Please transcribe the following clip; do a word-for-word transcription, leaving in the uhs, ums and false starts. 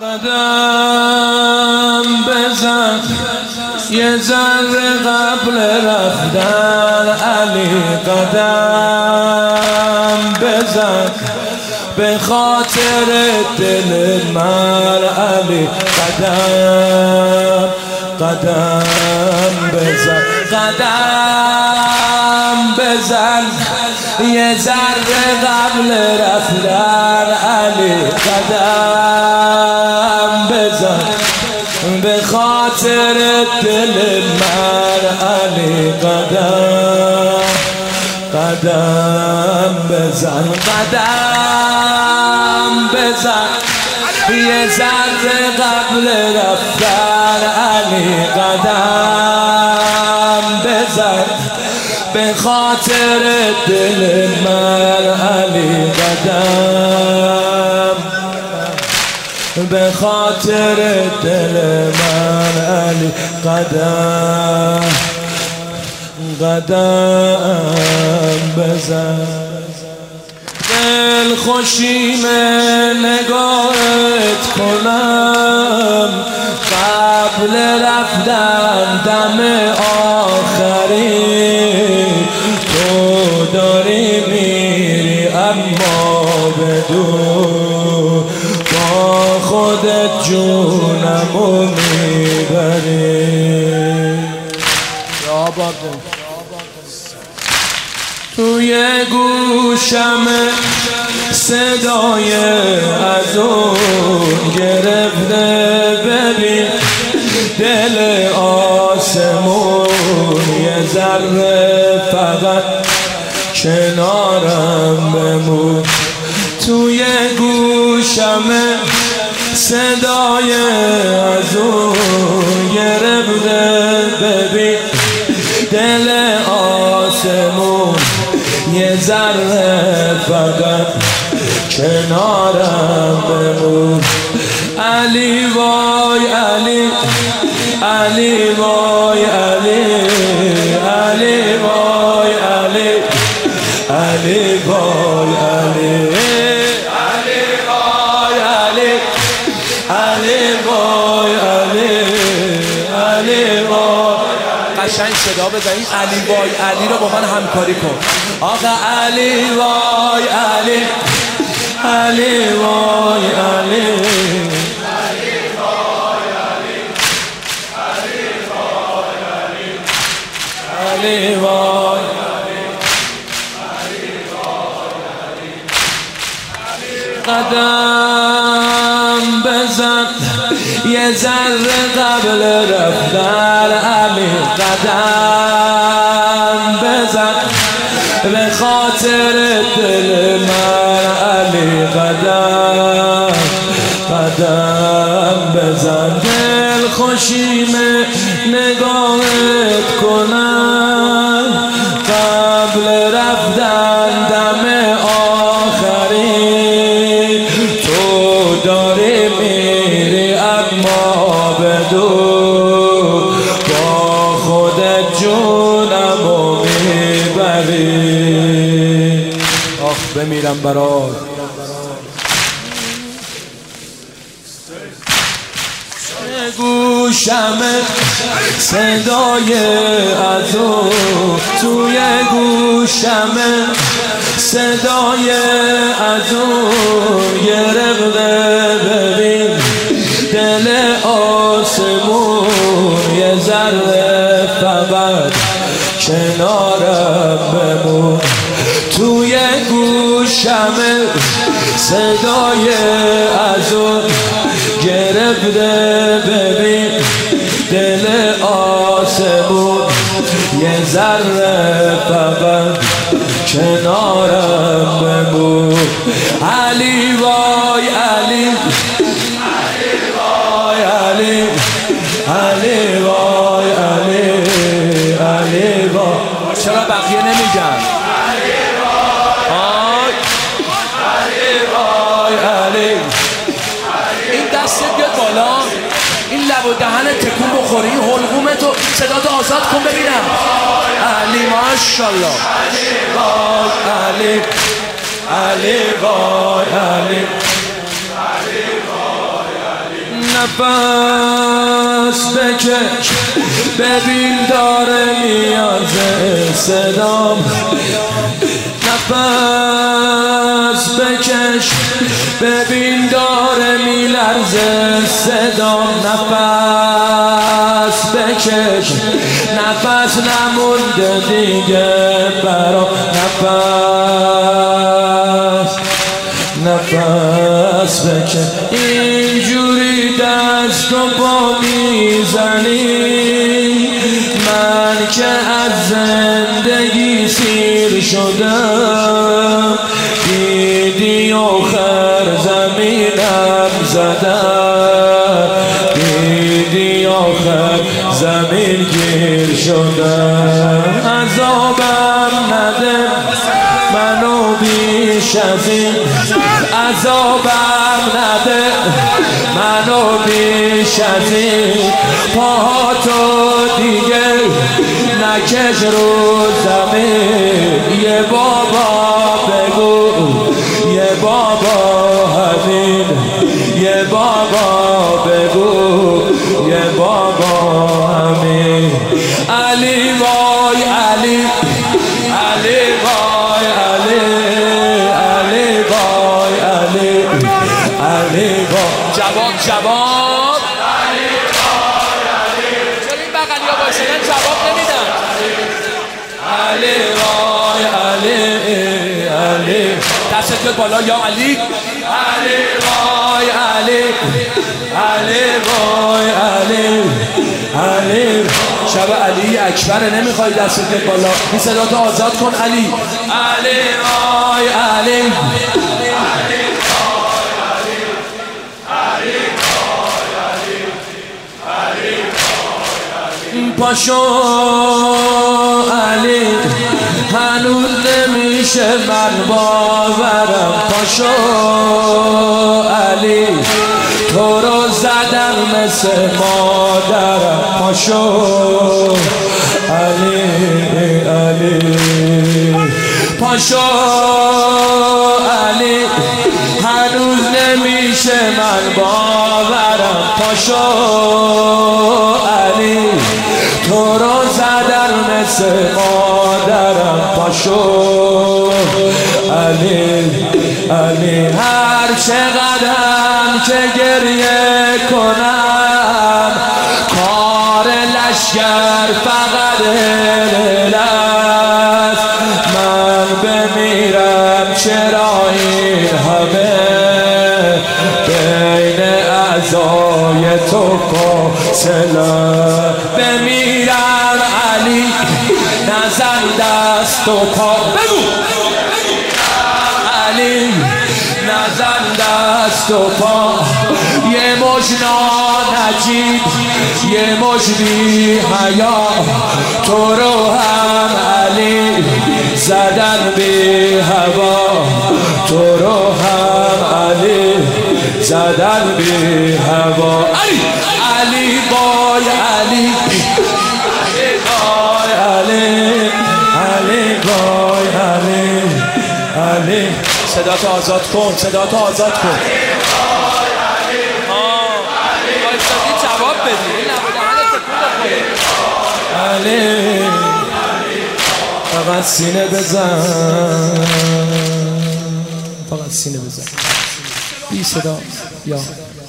قدم بزن یه ذره قبل رفتن علی، قدم بزن به خاطر دل من علی، قدم قدم بزن قدم بزن یه ذره قبل رفتن علی، قدم بزن به خاطر دل من علی، قدم قدم بزن قدم بزن یه ذره قبل رفتن علی، قدم بزن به خاطر دل من علی، قدم به خاطر دل من علی، قدم قدم بزن. دل خوشیم نگاهت کنم قبل رفتن دم آخری، تو داری میری اما بدون با خودت جونمو میبری. یا بابا توی گوشم صدای از اون گرفته، ببین دل آسمون یه ذره فقط کنارم بمون. توی گوشم صدای از اون گرفته، ببین دل آسمون یه ذره فقط کنارم بمون. علی وای علی، علی وای علی، علی وای علی، علی وای علی، علی وای علی، علی وای علی، علی وای. قشنگ صدا بزنید علی وای علی رو با من همکاری کن. آقا علی وای علی، علی وای علی، علی وای علی، علی وای علی، علی وای علی، قدم بزن یه ذره قبل رفتن علی، قدم بزن به خاطر دل من علی، قدم قدم بزن. دل خوشیم نگاهت کنم قبل رفتن دم آخری، تو داری میری اما بدون با خودت جونمو میبری. آخ بمیرم برات. گوشم صدای از اون، توی گوشم صدای از اون گرفته، ببین دل آسمون یه ذره فقط کنارم بمون. توی گوشم صدای از اون گرفته، ببین دل آسمون یه ذره فقط کنارم بمون. علی وای علی، علی وای علی، علی وای علی، علی وای. چرا بقیه نمیگن؟ علی وای علی وای علی. این دسته بیاد بالا، این لب و دهن تکون بخوری، این حلقومتو صداتو آزاد کن ببینم. علی ماشاءالله. علی وای علی، علی وای علی، علی وای علی. نفس بکش ببین داره میاد صدام، نفس بکش ببین داره میلرزه صدام، نفس بکش نفس نمونده دیگه برا، نفس نفس بکش. اینجوری دست و پا میزنی من که از زندگی سیر شدم، دیدی آخر زمینم زدم، دیدی آخر زمین گیر شدم. عذابم نده منو بیش از این، عذابم نده منو بیش از این، پاهاتو دیگه نکش رو زمین. یه بابا بگو یه بابا همین، یه بابا بگو یه بابا همین. علی وای علی، علی وای علی، علی وای علی، علی وای. جواب جواب علی وای علی. چرا این بغلی ها بایستدن جواب نمیدن؟ علی وای علی، علی. دستت بیاد بالا یا علی. علی وای علی، علی وای علی، علی. شب علی اکبر نمیخوای دستت بیاد بالا، این صداتو آزاد کن علی. علی وای علی، علی پاشو علی، هنوز نمیشه من باورم. پاشو علی، تو رو زدم مثل مادرم. پاشو علی، علی پاشو علی، هنوز نمیشه من باورم. پاشو علی، تو رو زدن مثل مادرم. پاشو علی، علی. هر چقدرم که گریه کنم کار لشگر فقط هلت، من بمیرم چرا این همه بین اعضای تو فاصله، بمیرم علی نزن دست و پا. بگو علی نزن دست و پا. یه مجنا نجیب یه مجبی حیا، تو رو هم علی زدن بی هوا، تو رو هم علی زدن بی هوا. علی علی بای علی، علی بای علی، علی بای علی، علی. صداتو آزاد کن، صداتو آزاد کن. آه بایستادی جواب بدی، علی فقط سینه بزن، فقط سینه بزن بی صدا یا